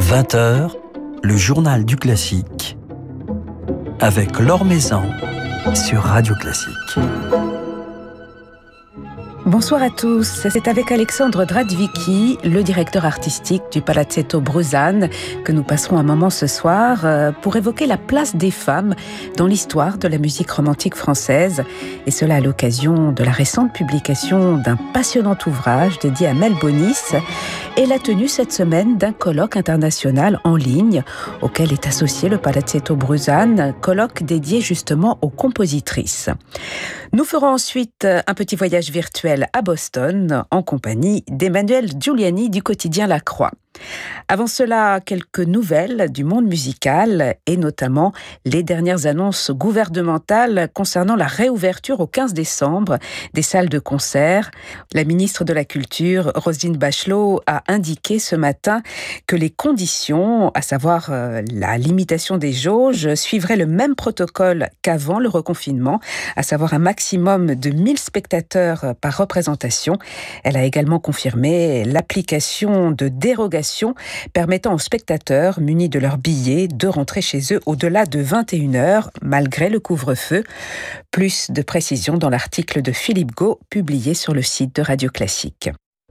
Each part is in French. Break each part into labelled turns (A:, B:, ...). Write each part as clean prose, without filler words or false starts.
A: 20h, le journal du classique avec Laure Maison sur Radio Classique.
B: Bonsoir à tous, c'est avec Alexandre Dradvicki, le directeur artistique du Palazzetto Bruzane, que nous passerons un moment ce soir pour évoquer la place des femmes dans l'histoire de la musique romantique française, et cela à l'occasion de la récente publication d'un passionnant ouvrage dédié à Mel Bonis et la tenue cette semaine d'un colloque international en ligne auquel est associé le Palazzetto Bruzane, colloque dédié justement aux compositrices. Nous ferons ensuite un petit voyage virtuel à Boston en compagnie d'Emmanuel Giuliani du quotidien La Croix. Avant cela, quelques nouvelles du monde musical et notamment les dernières annonces gouvernementales concernant la réouverture au 15 décembre des salles de concert. La ministre de la Culture, Roselyne Bachelot, a indiqué ce matin que les conditions, à savoir la limitation des jauges, suivraient le même protocole qu'avant le reconfinement, à savoir un maximum de 1000 spectateurs par représentation. Elle a également confirmé l'application de dérogations permettant aux spectateurs munis de leurs billets de rentrer chez eux au-delà de 21h malgré le couvre-feu. Plus de précisions dans l'article de Philippe Gau publié sur le site de Radio Classique.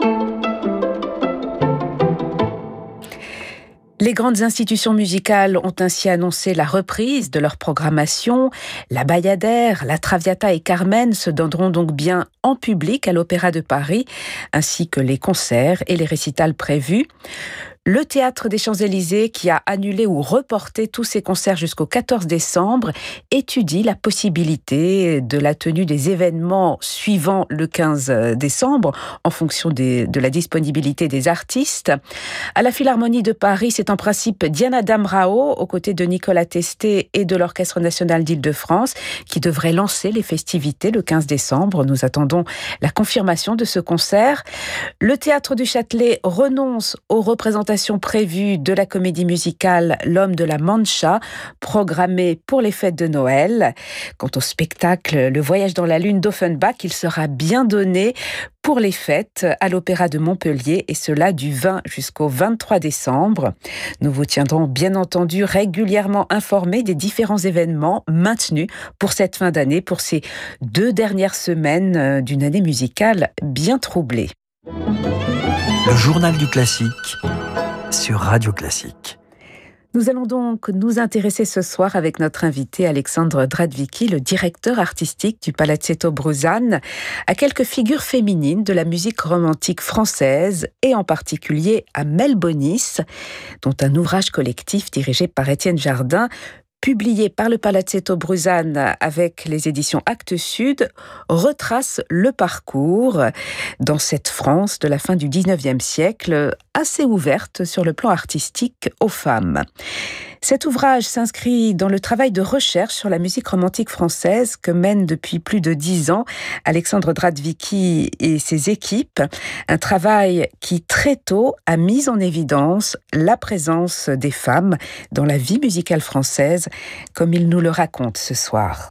B: Les grandes institutions musicales ont ainsi annoncé la reprise de leur programmation. La Bayadère, la Traviata et Carmen se donneront donc bien en public à l'Opéra de Paris, ainsi que les concerts et les récitals prévus. Le Théâtre des Champs-Élysées, qui a annulé ou reporté tous ses concerts jusqu'au 14 décembre, étudie la possibilité de la tenue des événements suivant le 15 décembre, en fonction de la disponibilité des artistes. À la Philharmonie de Paris, c'est en principe Diana Damrao, aux côtés de Nicolas Testé et de l'Orchestre national d'Île-de-France, qui devrait lancer les festivités le 15 décembre. Nous attendons la confirmation de ce concert. Le Théâtre du Châtelet renonce aux représentations prévues de la comédie musicale L'Homme de la Mancha, programmée pour les fêtes de Noël. Quant au spectacle Le Voyage dans la Lune d'Offenbach, il sera bien donné pour les fêtes à l'Opéra de Montpellier, et cela du 20 jusqu'au 23 décembre. Nous vous tiendrons bien entendu régulièrement informés des différents événements maintenus pour cette fin d'année, pour ces 2 dernières semaines d'une année musicale bien troublée.
A: Le journal du classique sur Radio Classique.
B: Nous allons donc nous intéresser ce soir avec notre invité Alexandre Dradvicki, le directeur artistique du Palazzetto Bruzane, à quelques figures féminines de la musique romantique française et en particulier à Mel Bonis, dont un ouvrage collectif dirigé par Étienne Jardin, publié par le Palazzetto Bruzane avec les éditions Actes Sud, retrace le parcours dans cette France de la fin du 19e siècle, assez ouverte sur le plan artistique aux femmes. Cet ouvrage s'inscrit dans le travail de recherche sur la musique romantique française que mènent depuis plus de 10 ans Alexandre Dradvicki et ses équipes. Un travail qui très tôt a mis en évidence la présence des femmes dans la vie musicale française, comme il nous le raconte ce soir.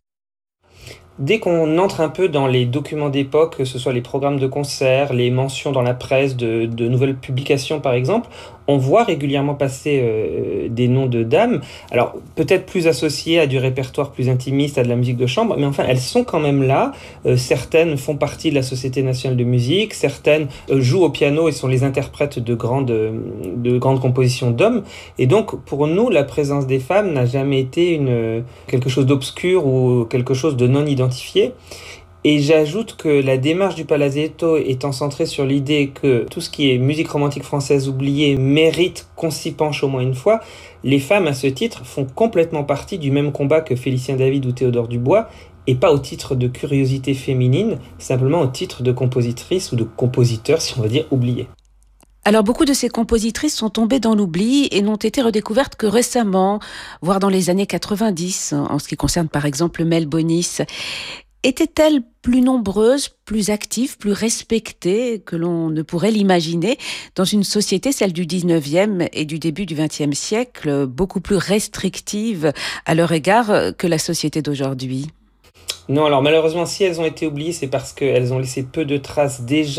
C: Dès qu'on entre un peu dans les documents d'époque, que ce soit les programmes de concerts, les mentions dans la presse de nouvelles publications par exemple, on voit régulièrement passer des noms de dames, alors peut-être plus associés à du répertoire plus intimiste, à de la musique de chambre, mais enfin elles sont quand même là. Certaines font partie de la Société nationale de musique, certaines jouent au piano et sont les interprètes de grandes compositions d'hommes, et donc pour nous la présence des femmes n'a jamais été quelque chose d'obscur ou quelque chose de non identifié. Et j'ajoute que la démarche du Palazzetto étant centrée sur l'idée que tout ce qui est musique romantique française oubliée mérite qu'on s'y penche au moins une fois, les femmes à ce titre font complètement partie du même combat que Félicien David ou Théodore Dubois, et pas au titre de curiosité féminine, simplement au titre de compositrice ou de compositeur, si on va dire, oubliés.
B: Alors, beaucoup de ces compositrices sont tombées dans l'oubli et n'ont été redécouvertes que récemment, voire dans les années 90, en ce qui concerne par exemple Mel Bonis. Étaient-elles plus nombreuses, plus actives, plus respectées que l'on ne pourrait l'imaginer dans une société, celle du 19e et du début du 20e siècle, beaucoup plus restrictive à leur égard que la société d'aujourd'hui ?
C: Non, alors malheureusement, si elles ont été oubliées, c'est parce qu'elles ont laissé peu de traces déjà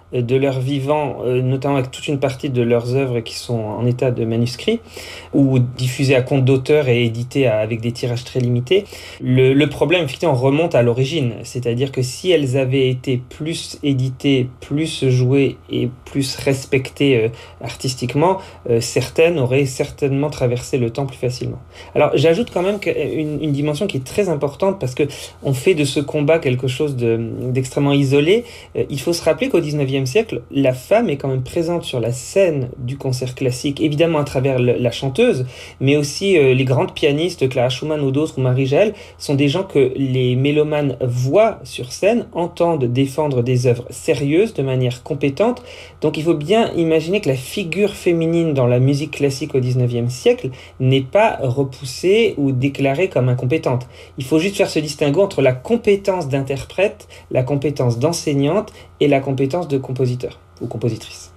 C: de leur vivant, notamment avec toute une partie de leurs œuvres qui sont en état de manuscrit, ou diffusées à compte d'auteur et éditées avec des tirages très limités. Le problème, effectivement, remonte à l'origine, c'est-à-dire que si elles avaient été plus éditées, plus jouées et plus respectées artistiquement, certaines auraient certainement traversé le temps plus facilement. Alors j'ajoute quand même une dimension qui est très importante, parce qu'on fait de ce combat quelque chose d'extrêmement isolé. Il faut se rappeler qu'au XIXe siècle, la femme est quand même présente sur la scène du concert classique, évidemment à travers la chanteuse, mais aussi les grandes pianistes, Clara Schumann ou d'autres, ou Marie Jaël, sont des gens que les mélomanes voient sur scène, entendent défendre des œuvres sérieuses de manière compétente. Donc il faut bien imaginer que la figure féminine dans la musique classique au XIXe siècle n'est pas repoussée ou déclarée comme incompétente. Il faut juste faire ce distinguo entre la compétence d'interprète, la compétence d'enseignante et la compétence de compositeur ou compositrice.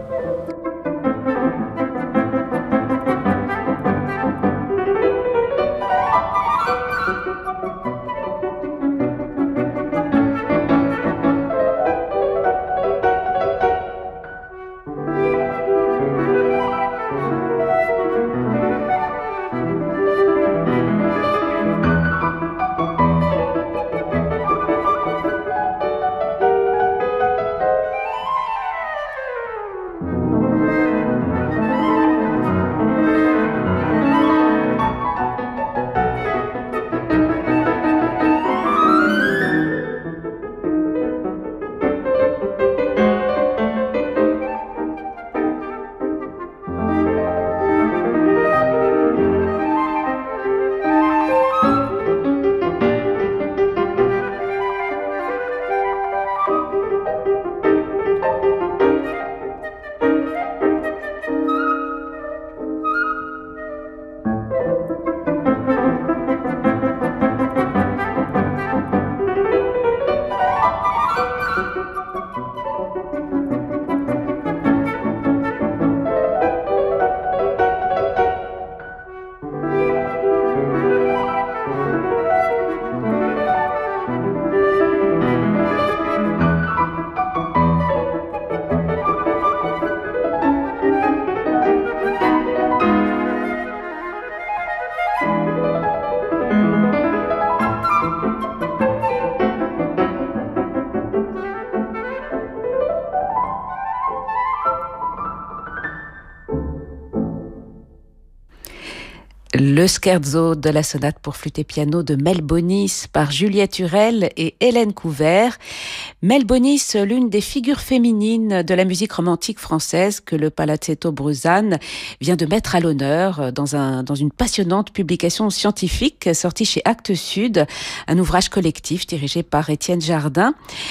B: Le scherzo de la sonate pour flûte et piano de Mel Bonis par Juliette Hurel et Hélène Couvert. Mel Bonis, l'une des figures féminines de la musique romantique française que le Palazzetto Bruzane vient de mettre à l'honneur dans une passionnante publication scientifique sortie chez Actes Sud, un ouvrage collectif dirigé par Étienne Jardin.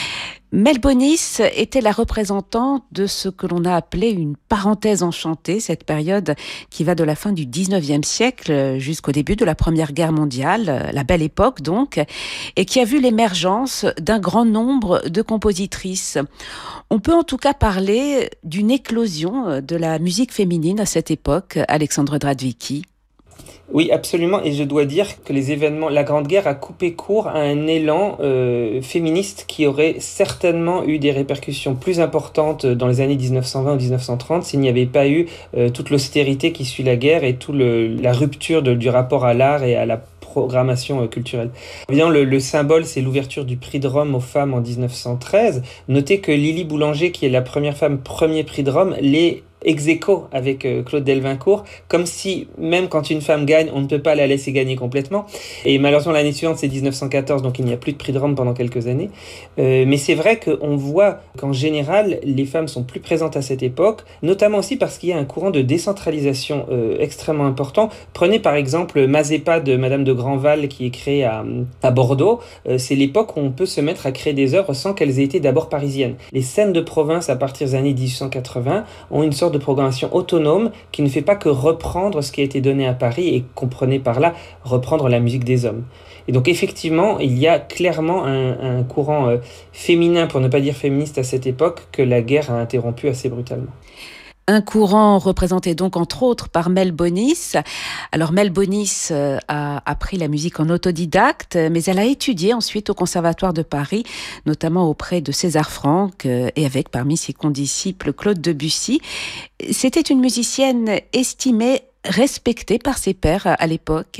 B: Mel Bonis était la représentante de ce que l'on a appelé une parenthèse enchantée, cette période qui va de la fin du 19e siècle jusqu'au début de la Première Guerre mondiale, la Belle Époque donc, et qui a vu l'émergence d'un grand nombre de compositrices. On peut en tout cas parler d'une éclosion de la musique féminine à cette époque, Alexandre Dradvicki.
C: Oui, absolument, et je dois dire que les événements, la Grande Guerre a coupé court à un élan féministe qui aurait certainement eu des répercussions plus importantes dans les années 1920 ou 1930 s'il n'y avait pas eu toute l'austérité qui suit la guerre et toute la rupture du rapport à l'art et à la programmation culturelle. Évidemment, le symbole, c'est l'ouverture du prix de Rome aux femmes en 1913. Notez que Lily Boulanger, qui est la première femme premier prix de Rome, l'est ex aequo avec Claude Delvincourt, comme si même quand une femme gagne, on ne peut pas la laisser gagner complètement. Et malheureusement, l'année suivante, c'est 1914, donc il n'y a plus de prix de Rome pendant quelques années. Mais c'est vrai qu'on voit qu'en général, les femmes sont plus présentes à cette époque, notamment aussi parce qu'il y a un courant de décentralisation extrêmement important. Prenez par exemple Mazeppa de Madame de Grandval qui est créée à Bordeaux. C'est l'époque où on peut se mettre à créer des œuvres sans qu'elles aient été d'abord parisiennes. Les scènes de province à partir des années 1880 ont une sorte de programmation autonome qui ne fait pas que reprendre ce qui a été donné à Paris et comprenez par là reprendre la musique des hommes. Et donc effectivement, il y a clairement un courant féminin, pour ne pas dire féministe à cette époque, que la guerre a interrompu assez brutalement.
B: Un courant représenté donc entre autres par Mel Bonis. Alors Mel Bonis a appris la musique en autodidacte, mais elle a étudié ensuite au Conservatoire de Paris, notamment auprès de César Franck et avec parmi ses condisciples Claude Debussy. C'était une musicienne estimée, respectée par ses pairs à l'époque.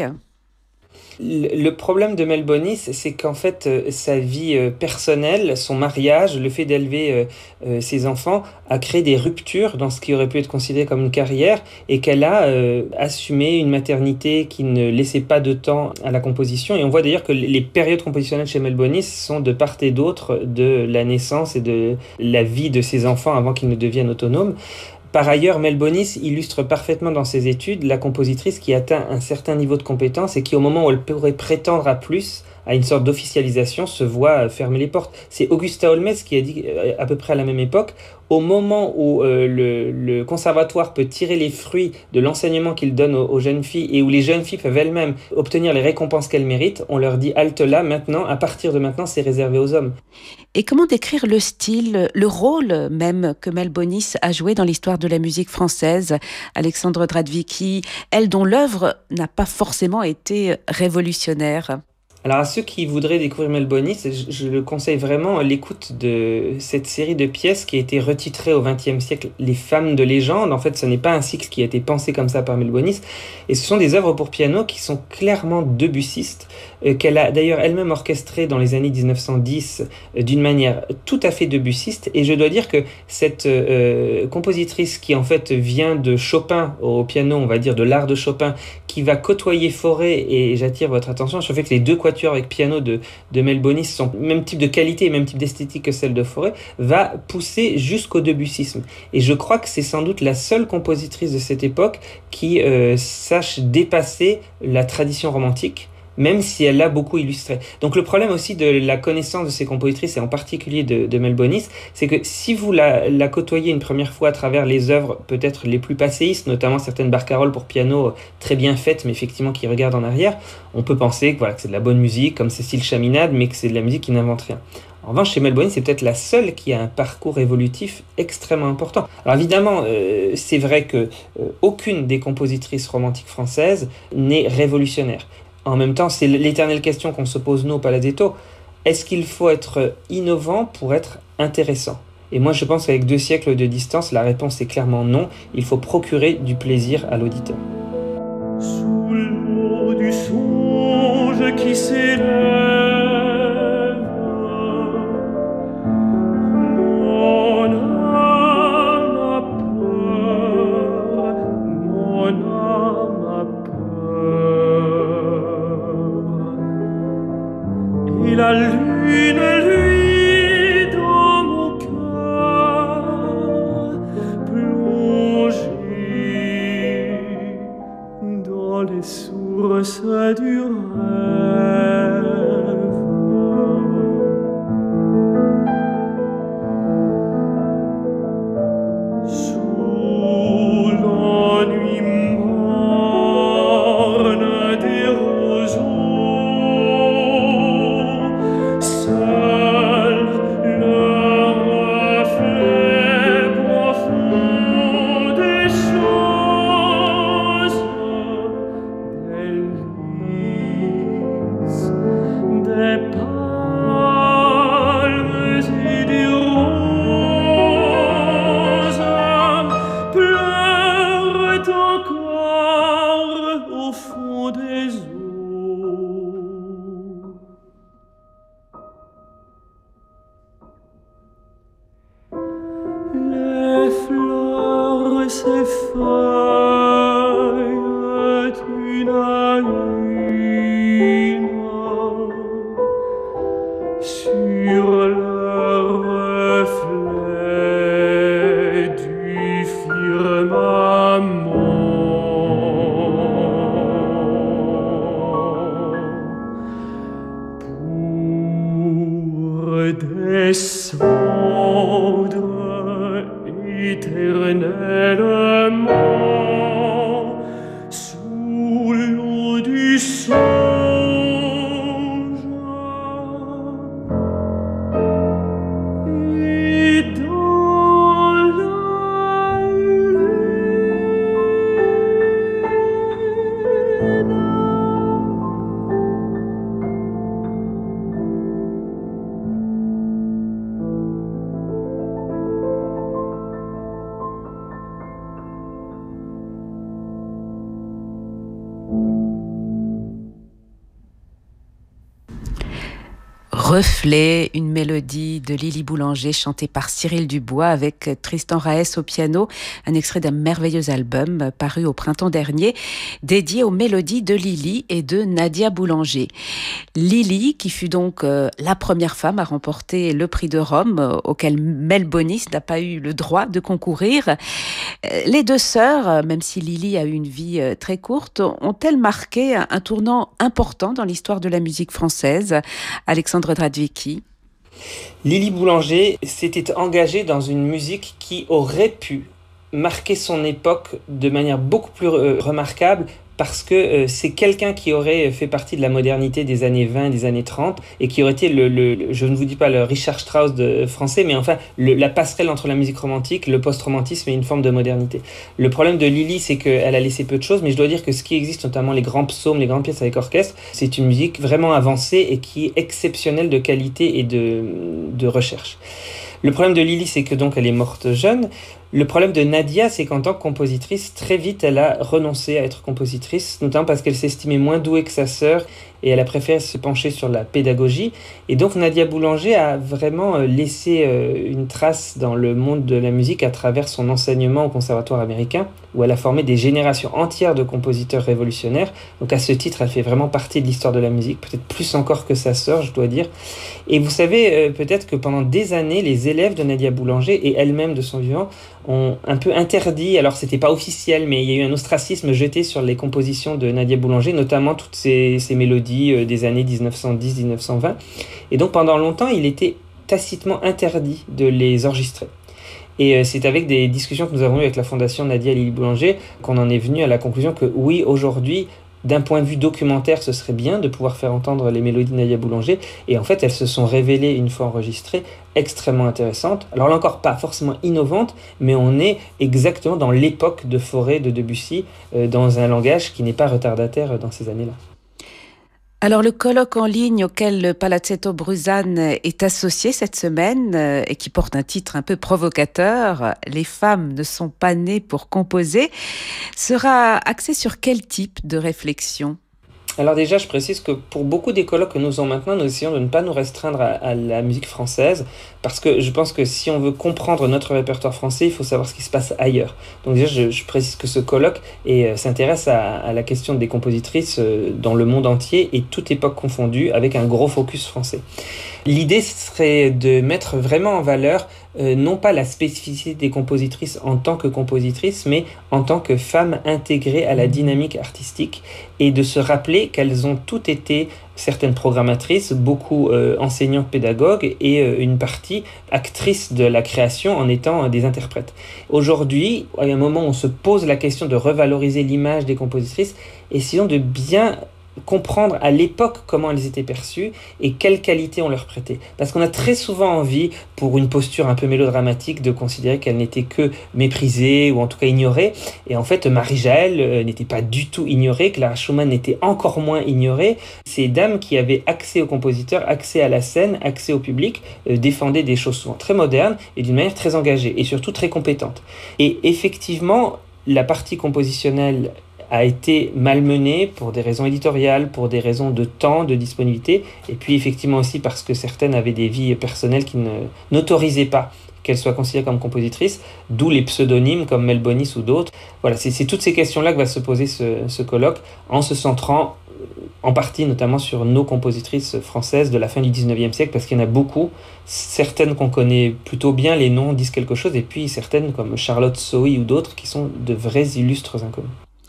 C: Le problème de Mel Bonis, c'est qu'en fait, sa vie personnelle, son mariage, le fait d'élever ses enfants, a créé des ruptures dans ce qui aurait pu être considéré comme une carrière, et qu'elle a assumé une maternité qui ne laissait pas de temps à la composition. Et on voit d'ailleurs que les périodes compositionnelles chez Mel Bonis sont de part et d'autre de la naissance et de la vie de ses enfants avant qu'ils ne deviennent autonomes. Par ailleurs, Mel Bonis illustre parfaitement dans ses études la compositrice qui atteint un certain niveau de compétence et qui, au moment où elle pourrait prétendre à plus, à une sorte d'officialisation, se voit fermer les portes. C'est Augusta Holmes qui a dit, à peu près à la même époque, au moment où le conservatoire peut tirer les fruits de l'enseignement qu'il donne aux jeunes filles et où les jeunes filles peuvent elles-mêmes obtenir les récompenses qu'elles méritent, on leur dit halte là, maintenant, à partir de maintenant, c'est réservé aux hommes.
B: Et comment décrire le style, le rôle même que Mel Bonis a joué dans l'histoire de la musique française? Alexandre Dradvicki, elle dont l'œuvre n'a pas forcément été révolutionnaire.
C: Alors à ceux qui voudraient découvrir Mel Bonis, je le conseille vraiment l'écoute de cette série de pièces qui a été retitrée au XXe siècle, Les femmes de légende. En fait, ce n'est pas un cycle qui a été pensé comme ça par Mel Bonis, et ce sont des œuvres pour piano qui sont clairement debussistes, qu'elle a d'ailleurs elle-même orchestrées dans les années 1910 d'une manière tout à fait debussiste. Et je dois dire que cette compositrice qui en fait vient de Chopin au piano, on va dire de l'art de Chopin, qui va côtoyer Fauré, et j'attire votre attention sur le fait que les deux quatuors avec piano de Mel Bonis sont même type de qualité et même type d'esthétique que celle de Fauré, va pousser jusqu'au debussisme. Et je crois que c'est sans doute la seule compositrice de cette époque qui sache dépasser la tradition romantique, même si elle l'a beaucoup illustré. Donc le problème aussi de la connaissance de ces compositrices, et en particulier de Mel Bonis, c'est que si vous la côtoyez une première fois à travers les œuvres peut-être les plus passéistes, notamment certaines barcarolles pour piano très bien faites, mais effectivement qui regardent en arrière, on peut penser que, voilà, que c'est de la bonne musique, comme Cécile Chaminade, mais que c'est de la musique qui n'invente rien. En revanche, chez Mel Bonis, c'est peut-être la seule qui a un parcours évolutif extrêmement important. Alors évidemment, c'est vrai que aucune des compositrices romantiques françaises n'est révolutionnaire. En même temps, c'est l'éternelle question qu'on se pose nous au Palazzetto. Est-ce qu'il faut être innovant pour être intéressant? Et moi, je pense qu'avec 2 siècles de distance, la réponse est clairement non. Il faut procurer du plaisir à l'auditeur.
D: Sous l'eau du songe qui s'élève, mon âme a peur, mon âme a peur. Et la lune, lui, dans mon cœur, plongée dans les sources du rêve. Sous l'ennui morne des roseaux, seul le reflet profond des choses, des lys, des palmes et des roses pleurent encore au fond des eaux. Les fleurs s'effeuillent une à une sur le reflet du firmament pour descendre éternellement sous l'eau du songe. Et dans la
B: Reflet, une mélodie de Lily Boulanger chantée par Cyril Dubois avec Tristan Raes au piano, un extrait d'un merveilleux album paru au printemps dernier, dédié aux mélodies de Lily et de Nadia Boulanger. Lily, qui fut donc la première femme à remporter le prix de Rome, auquel Mel Bonis n'a pas eu le droit de concourir. Les deux sœurs, même si Lily a eu une vie très courte, ont-elles marqué un tournant important dans l'histoire de la musique française? Alexandre Dradvicki.
C: Lily Boulanger s'était engagée dans une musique qui aurait pu marquer son époque de manière beaucoup plus remarquable, parce que c'est quelqu'un qui aurait fait partie de la modernité des années 20, des années 30, et qui aurait été je ne vous dis pas le Richard Strauss français, mais enfin la passerelle entre la musique romantique, le post-romantisme et une forme de modernité. Le problème de Lily, c'est qu'elle a laissé peu de choses, mais je dois dire que ce qui existe, notamment les grands psaumes, les grandes pièces avec orchestre, c'est une musique vraiment avancée et qui est exceptionnelle de qualité et de recherche. Le problème de Lily, c'est que donc elle est morte jeune. Le problème de Nadia, c'est qu'en tant que compositrice, très vite, elle a renoncé à être compositrice, notamment parce qu'elle s'estimait moins douée que sa sœur et elle a préféré se pencher sur la pédagogie. Et donc Nadia Boulanger a vraiment laissé une trace dans le monde de la musique à travers son enseignement au conservatoire américain, où elle a formé des générations entières de compositeurs révolutionnaires. Donc à ce titre, elle fait vraiment partie de l'histoire de la musique, peut-être plus encore que sa sœur, je dois dire. Et vous savez peut-être que pendant des années, les élèves de Nadia Boulanger et elle-même de son vivant ont un peu interdit, alors c'était pas officiel, mais il y a eu un ostracisme jeté sur les compositions de Nadia Boulanger, notamment toutes ces mélodies des années 1910-1920. Et donc pendant longtemps, il était tacitement interdit de les enregistrer. Et c'est avec des discussions que nous avons eues avec la Fondation Nadia Lily Boulanger qu'on en est venu à la conclusion que oui, aujourd'hui, d'un point de vue documentaire, ce serait bien de pouvoir faire entendre les mélodies de Nadia Boulanger. Et en fait, elles se sont révélées, une fois enregistrées, extrêmement intéressantes. Alors là encore, pas forcément innovantes, mais on est exactement dans l'époque de Fauré, de Debussy, dans un langage qui n'est pas retardataire dans ces années-là.
B: Alors le colloque en ligne auquel le Palazzetto Bruzane est associé cette semaine et qui porte un titre un peu provocateur, « Les femmes ne sont pas nées pour composer », sera axé sur quel type de réflexion ?
C: Alors déjà, je précise que pour beaucoup des colloques que nous faisons maintenant, nous essayons de ne pas nous restreindre à la musique française, parce que je pense que si on veut comprendre notre répertoire français, il faut savoir ce qui se passe ailleurs. Donc déjà, je précise que ce colloque s'intéresse à la question des compositrices dans le monde entier, et toute époque confondue, avec un gros focus français. L'idée serait de mettre vraiment en valeur non pas la spécificité des compositrices en tant que compositrices, mais en tant que femmes intégrées à la dynamique artistique, et de se rappeler qu'elles ont toutes été certaines programmatrices, beaucoup enseignantes pédagogues, et une partie actrices de la création en étant des interprètes. Aujourd'hui, à un moment où on se pose la question de revaloriser l'image des compositrices, essayons de bien comprendre à l'époque comment elles étaient perçues et quelles qualités on leur prêtait. Parce qu'on a très souvent envie, pour une posture un peu mélodramatique, de considérer qu'elles n'étaient que méprisées ou en tout cas ignorées. Et en fait, Marie-Jaël n'était pas du tout ignorée, Clara Schumann n'était encore moins ignorée. Ces dames qui avaient accès aux compositeurs, accès à la scène, accès au public, défendaient des choses souvent très modernes et d'une manière très engagée et surtout très compétente. Et effectivement, la partie compositionnelle a été malmenée pour des raisons éditoriales, pour des raisons de temps, de disponibilité, et puis effectivement aussi parce que certaines avaient des vies personnelles qui n'autorisaient pas qu'elles soient considérées comme compositrices, d'où les pseudonymes comme Mel Bonis ou d'autres. Voilà, c'est toutes ces questions-là que va se poser ce colloque, en se centrant en partie notamment sur nos compositrices françaises de la fin du 19e siècle, parce qu'il y en a beaucoup, certaines qu'on connaît plutôt bien, les noms disent quelque chose, et puis certaines comme Charlotte Sohi ou d'autres qui sont de vrais illustres inconnus.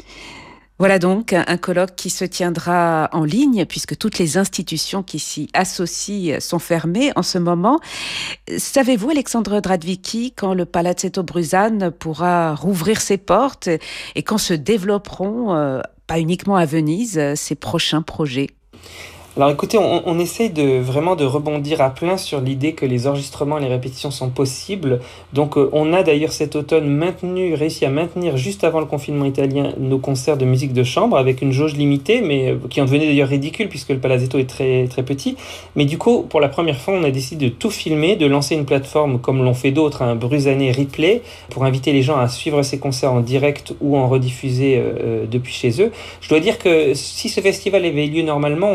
B: Voilà donc un colloque qui se tiendra en ligne puisque toutes les institutions qui s'y associent sont fermées en ce moment. Savez-vous, Alexandre Dradvicki, quand le Palazzetto Bruzane pourra rouvrir ses portes et quand se développeront, pas uniquement à Venise, ses prochains projets ?
C: Alors écoutez, on essaye vraiment de rebondir à plein sur l'idée que les enregistrements et les répétitions sont possibles. Donc on a d'ailleurs cet automne réussi à maintenir juste avant le confinement italien nos concerts de musique de chambre avec une jauge limitée, mais qui en devenait d'ailleurs ridicule puisque le Palazzetto est très, très petit. Mais du coup, pour la première fois, on a décidé de tout filmer, de lancer une plateforme comme l'ont fait d'autres, un Bruzané Replay, pour inviter les gens à suivre ces concerts en direct ou en rediffusé depuis chez eux. Je dois dire que si ce festival avait lieu normalement, on aurait touché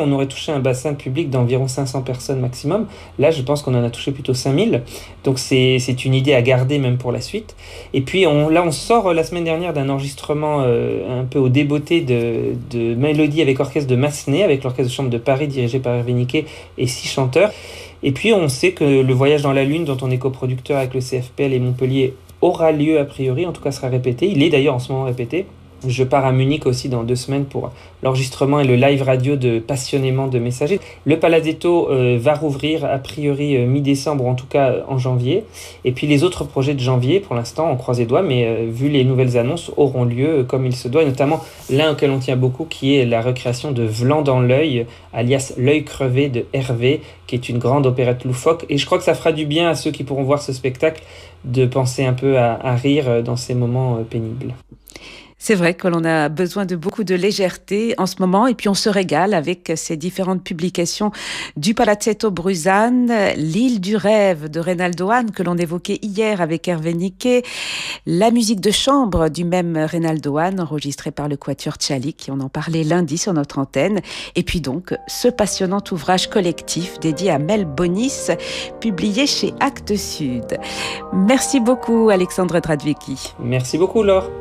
C: toucher un bassin public d'environ 500 personnes maximum. Là, je pense qu'on en a touché plutôt 5000. Donc c'est une idée à garder même pour la suite. Et puis on sort la semaine dernière d'un enregistrement un peu au débeauté de Mélodie avec orchestre de Massenet, avec l'orchestre de chambre de Paris dirigé par Hervé Niquet et 6 chanteurs. Et puis on sait que le voyage dans la Lune, dont on est coproducteur avec le CFPL et Montpellier, aura lieu a priori, en tout cas sera répété. Il est d'ailleurs en ce moment répété. Je pars à Munich aussi dans 2 semaines pour l'enregistrement et le live radio de Passionnément de Messager. Le Palazzetto va rouvrir a priori mi-décembre, ou en tout cas en janvier. Et puis les autres projets de janvier, pour l'instant, on croise les doigts, mais vu les nouvelles annonces, auront lieu comme il se doit. Et notamment l'un auquel on tient beaucoup, qui est la recréation de Vlan dans l'œil, alias L'œil crevé de Hervé, qui est une grande opérette loufoque. Et je crois que ça fera du bien à ceux qui pourront voir ce spectacle de penser un peu à rire dans ces moments pénibles.
B: C'est vrai que l'on a besoin de beaucoup de légèreté en ce moment et puis on se régale avec ces différentes publications du Palazzetto Bruzane, L'île du rêve de Reynaldo Hahn que l'on évoquait hier avec Hervé Niquet, la musique de chambre du même Reynaldo Hahn enregistrée par le Quatuor Tchalik, on en parlait lundi sur notre antenne, et puis donc ce passionnant ouvrage collectif dédié à Mel Bonis publié chez Actes Sud. Merci beaucoup Alexandre Dradvicki.
C: Merci beaucoup Laure.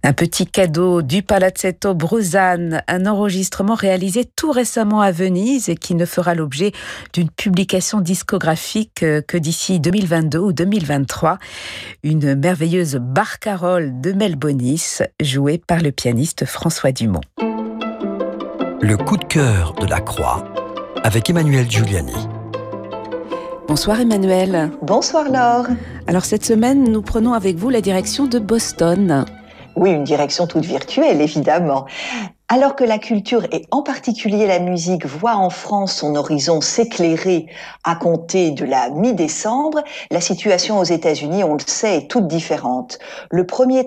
B: Un petit cadeau du Palazzetto Bruzane, un enregistrement réalisé tout récemment à Venise et qui ne fera l'objet d'une publication discographique que d'ici 2022 ou 2023. Une merveilleuse barcarolle de Mel Bonis, jouée par le pianiste François Dumont.
A: Le coup de cœur de la Croix, avec Emmanuelle Giuliani.
B: Bonsoir Emmanuelle.
E: Bonsoir Laure.
B: Alors cette semaine, nous prenons avec vous la direction de Boston.
E: Oui, une direction toute virtuelle, évidemment. Alors que la culture, et en particulier la musique, voit en France son horizon s'éclairer à compter de la mi-décembre, la situation aux États-Unis, on le sait, est toute différente. Le premier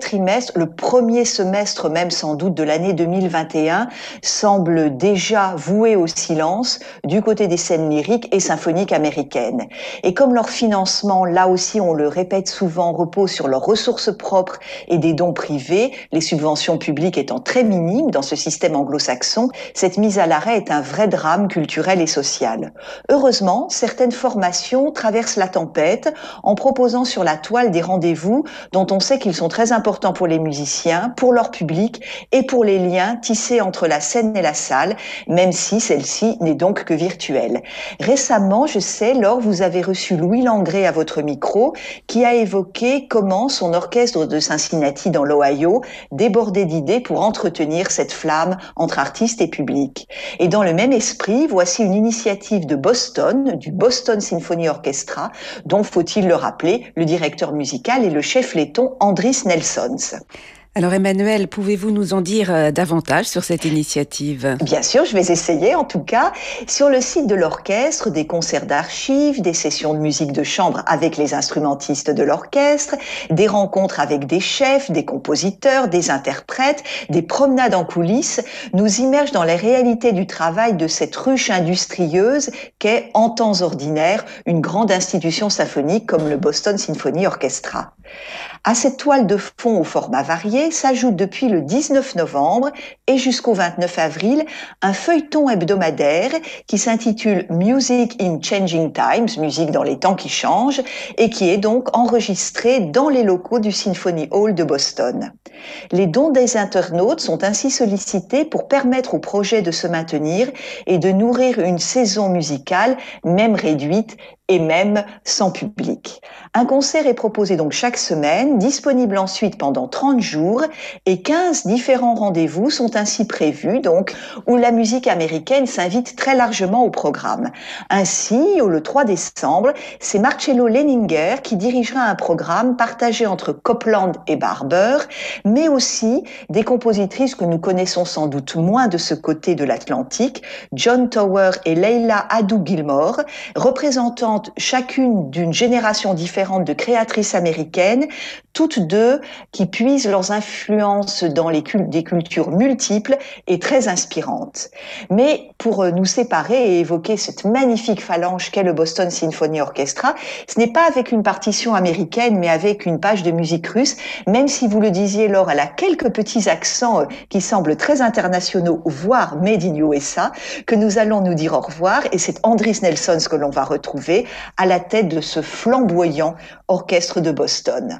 E: semestre même sans doute de l'année 2021 semble déjà voué au silence du côté des scènes lyriques et symphoniques américaines. Et comme leur financement, là aussi on le répète souvent, repose sur leurs ressources propres et des dons privés, les subventions publiques étant très minimes dans ce système anglo-saxon, cette mise à l'arrêt est un vrai drame culturel et social. Heureusement, certaines formations traversent la tempête en proposant sur la toile des rendez-vous dont on sait qu'ils sont très importants pour les musiciens, pour leur public et pour les liens tissés entre la scène et la salle, même si celle-ci n'est donc que virtuelle. Récemment, je sais, Laure, vous avez reçu Louis Langrée à votre micro, qui a évoqué comment son orchestre de Cincinnati dans l'Ohio débordait d'idées pour entretenir cette flamme entre artistes et public. Et dans le même esprit, voici une initiative de Boston, du Boston Symphony Orchestra, dont, faut-il le rappeler, le directeur musical est le chef letton Andris Nelsons.
B: Alors Emmanuelle, pouvez-vous nous en dire davantage sur cette initiative ?
E: Bien sûr, je vais essayer en tout cas. Sur le site de l'orchestre, des concerts d'archives, des sessions de musique de chambre avec les instrumentistes de l'orchestre, des rencontres avec des chefs, des compositeurs, des interprètes, des promenades en coulisses, nous immergent dans les réalités du travail de cette ruche industrieuse qu'est, en temps ordinaire, une grande institution symphonique comme le Boston Symphony Orchestra. À cette toile de fond au format varié s'ajoute depuis le 19 novembre et jusqu'au 29 avril un feuilleton hebdomadaire qui s'intitule Music in Changing Times, musique dans les temps qui changent, et qui est donc enregistré dans les locaux du Symphony Hall de Boston. Les dons des internautes sont ainsi sollicités pour permettre au projet de se maintenir et de nourrir une saison musicale, même réduite, et même sans public. Un concert est proposé donc chaque semaine, disponible ensuite pendant 30 jours, et 15 différents rendez-vous sont ainsi prévus, donc, où la musique américaine s'invite très largement au programme. Ainsi, le 3 décembre, c'est Marcello Leninger qui dirigera un programme partagé entre Copland et Barber, mais aussi des compositrices que nous connaissons sans doute moins de ce côté de l'Atlantique, John Tower et Leila Hadou-Gilmore, représentantes chacune d'une génération différente de créatrices américaines, toutes deux qui puisent leurs influences dans des cultures multiples et très inspirantes. Mais pour nous séparer et évoquer cette magnifique phalange qu'est le Boston Symphony Orchestra, ce n'est pas avec une partition américaine, mais avec une page de musique russe, même si vous le disiez, Laure, elle a quelques petits accents qui semblent très internationaux, voire made in USA, que nous allons nous dire au revoir, et c'est Andris Nelsons que l'on va retrouver à la tête de ce flamboyant orchestre de Boston.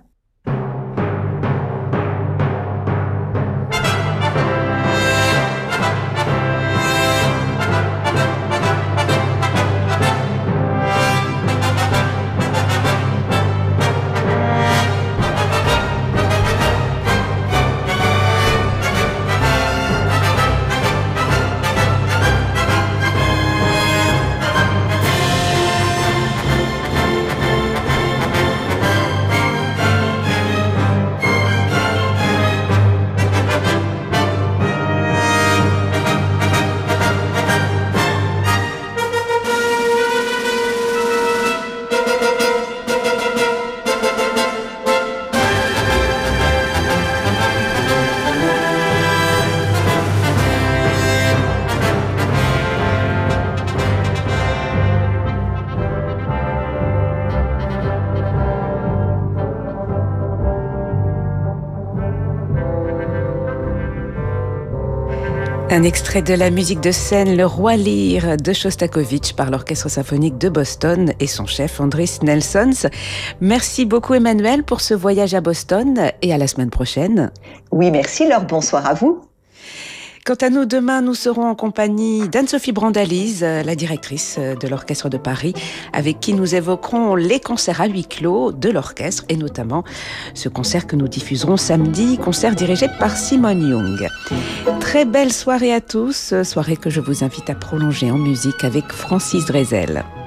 B: Un extrait de la musique de scène Le Roi Lear de Shostakovich par l'Orchestre symphonique de Boston et son chef Andris Nelsons. Merci beaucoup Emmanuel pour ce voyage à Boston et à la semaine prochaine.
E: Oui, merci Laure, bonsoir à vous.
B: Quant à nous, demain, nous serons en compagnie d'Anne-Sophie Brandalise, la directrice de l'Orchestre de Paris, avec qui nous évoquerons les concerts à huis clos de l'orchestre et notamment ce concert que nous diffuserons samedi, concert dirigé par Simone Young. Très belle soirée à tous, soirée que je vous invite à prolonger en musique avec Francis Drezel.